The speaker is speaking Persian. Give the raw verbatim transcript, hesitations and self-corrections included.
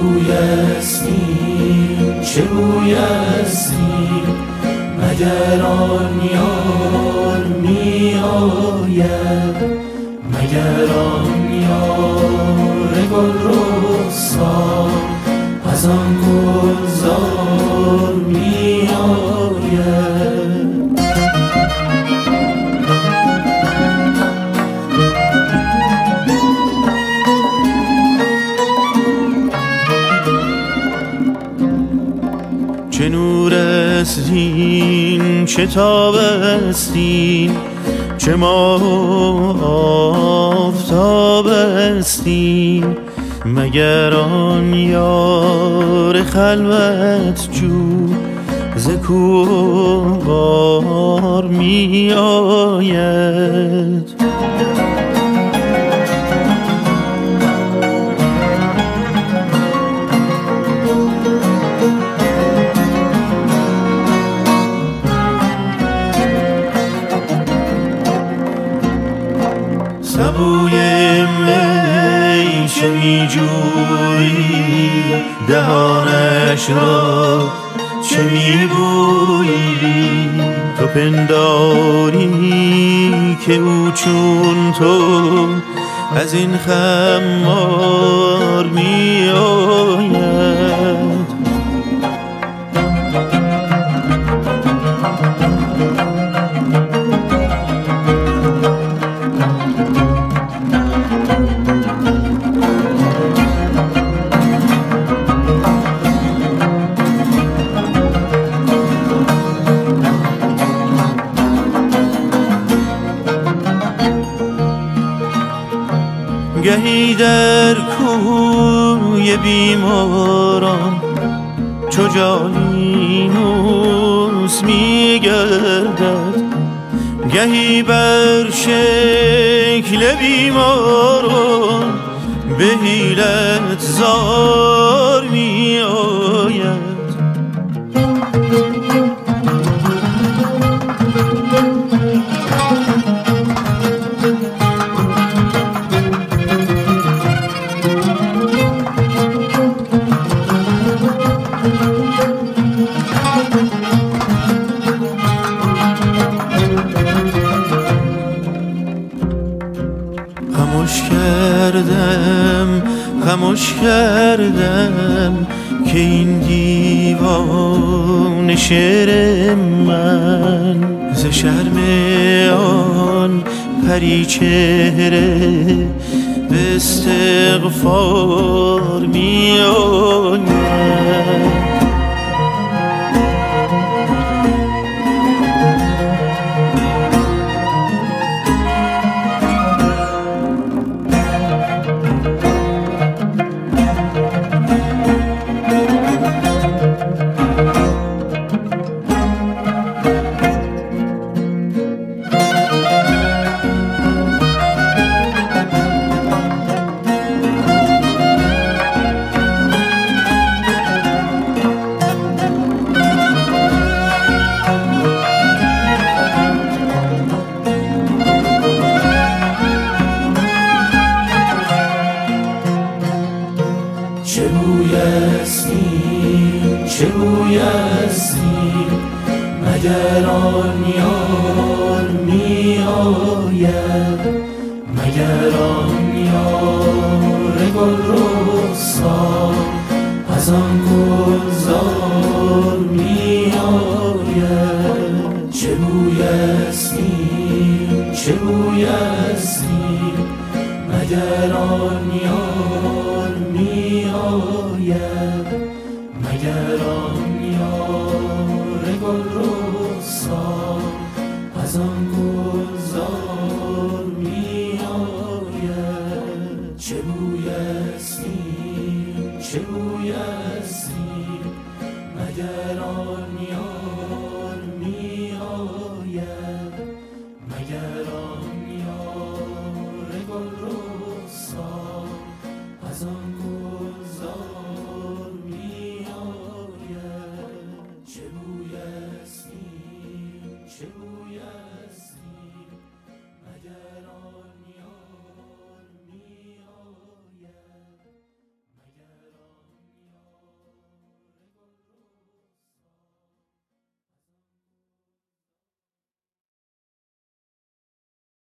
بویستیم چه بویستیم مگر آن یار می آید مگر آن یار گل رخسار از آن گلزار می آید. چه نور استین چه تاب استین چه ماه آفتاب استین مگر آن یار خلوت جو ز کوهوار می آید. سبوی می چه می جویی دهانش را چه می بویی تو پنداری که او چون تو از این خمار می آید. گهی در کوی بیماران چو جالینوس می گردد گهی بر شکل بیماران به حیلت زار می آید. خموش کردم خموش کردم که این دیوان شعر من ز شرم آن پری چهره به استغفار می آید. چه بویستیم چه بویستیم مگر آن یار می آید مگر آن یار گل رخسار از آن گلزار می آید. چه بویستیم چه بویستیم مگر آن یار می آید مگر آن یار گل رخسار از آن گلزار می آید. چه بویستیم چه بویستیم مگر آن یار می آید مگر آن یار گل رخسار از آن